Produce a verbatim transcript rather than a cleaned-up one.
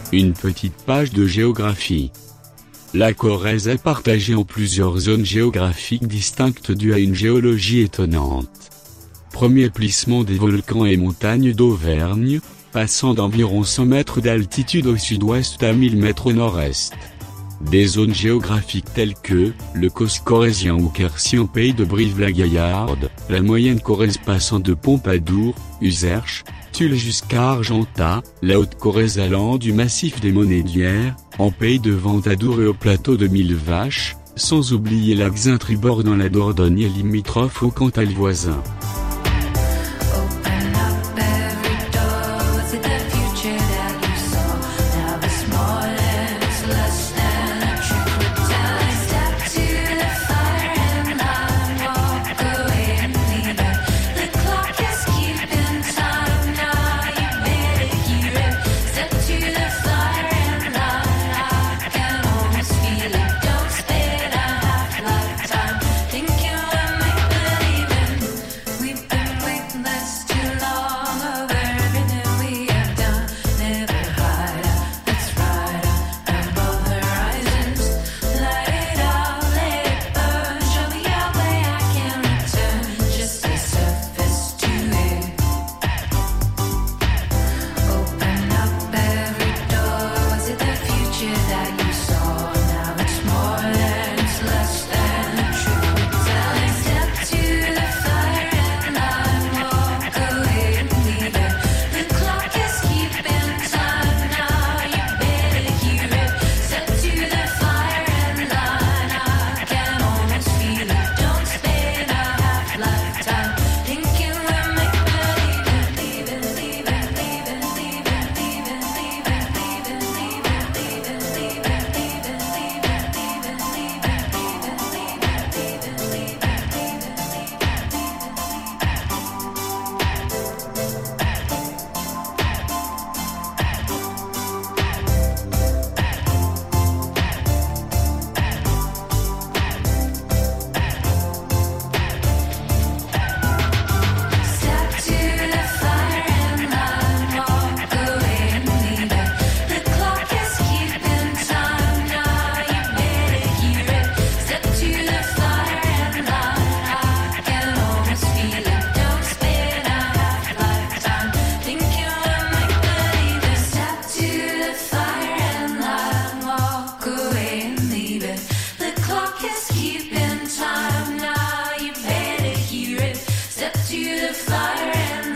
Une petite page de géographie. La Corrèze est partagée en plusieurs zones géographiques distinctes dues à une géologie étonnante. Premier plissement des volcans et montagnes d'Auvergne, passant d'environ cent mètres d'altitude au sud-ouest à mille mètres au nord-est. Des zones géographiques telles que, le Causse corrézien ou Quercy en pays de Brive-la-Gaillarde, la moyenne Corrèze passant de Pompadour, Uzerche, Tulle jusqu'à Argentat, la Haute-Corrèze allant du massif des Monédières, en pays de Ventadour et au plateau de Mille-Vaches, sans oublier la Xaintre bordant la Dordogne et limitrophe au Cantal voisin. Keeping time now, you better hear it. Step to the fire and